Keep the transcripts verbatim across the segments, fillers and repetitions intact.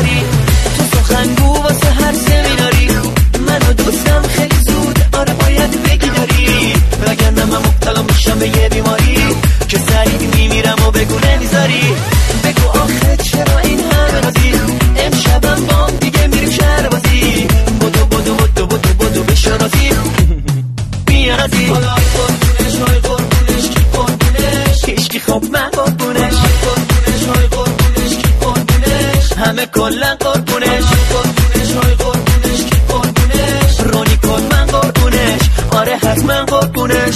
میذاری، تو سخنگو واسه هر سمیناری، منو دوستم خیلی زود آره باید بگی داری، وگرنه من مبتلا میشم به یه بیماری که سریع میمیرم و بگو نمیذاری. بگو آخه چرا این همه نازی، امشبم بام دیگه میریم شهر بازی، بدو بدو بدو بدو بدو بشو رازی بیارازی. حالا ای قربونش های قربونش کی قربونش، هیچکی خب من قربونش، قربونش های قربونش کی قربونش، همه کلن قربونش، قربونش های قربونش کی قربونش، رونی کن من قربونش آره حتما قربونش.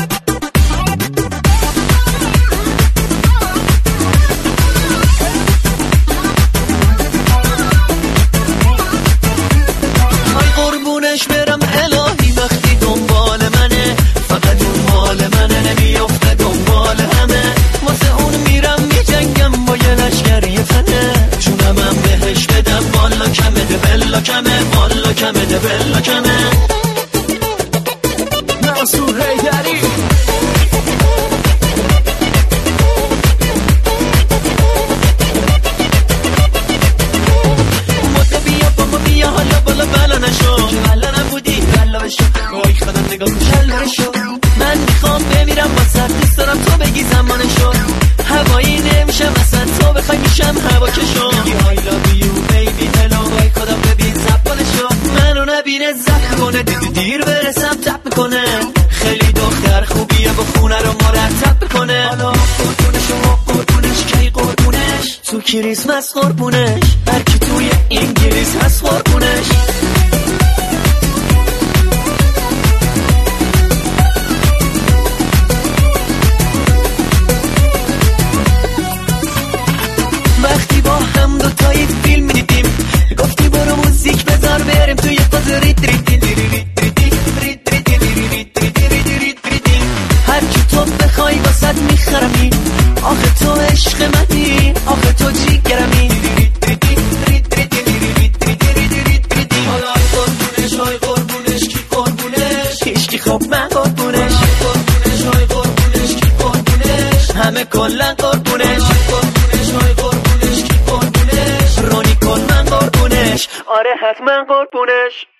برم الهی وقتی دنبال منه، فقط اون مال منه نمیافته دنبال همه، واسه اون میرم میجنگم با یه لشگر یه تنه، چونم هم بهش بدم والا کمه ده بلا کمه، والا کمه ده بلا کمه. منصور حیدری مدو بیا بابا بیا حالا بالا بلا نشو، وای خدا نگاه کن شو، من میخوام بمیرم واسه دوست دارم تو بگی زمانشو، هوایی نمیشم اصلا تو بخوای میشم هوا کشو، I love you baby hello، وای خدا ببین زبانشو، منو نبینه زخم کنه دیدی دیر برسم تپ میکنه، خیلی دختر خوبیه با خونه رو مرتب میکنه، حالا قربونش و قربونش کی قربونش، تو کریسمس قربونش، هرکی توی انگلیس هست قربونش. وقتی با هم دوتایی فیلم میدیدیم، گفتی برو موزیک بذار بریم توی فاز ریت ریت هر کی تو بخوای واسد میخرمی، آخه تو عشق منی، آخه تو جیگرمی، حالا ای قربونش های قربونش کی قربونش، هیچکی خب من قربونش، قربونش های قربونش کی قربونش، همه کلن قربونش، قربونش های قربونش کی قربونش، رونی کن من قربونش آره حتما قربونش.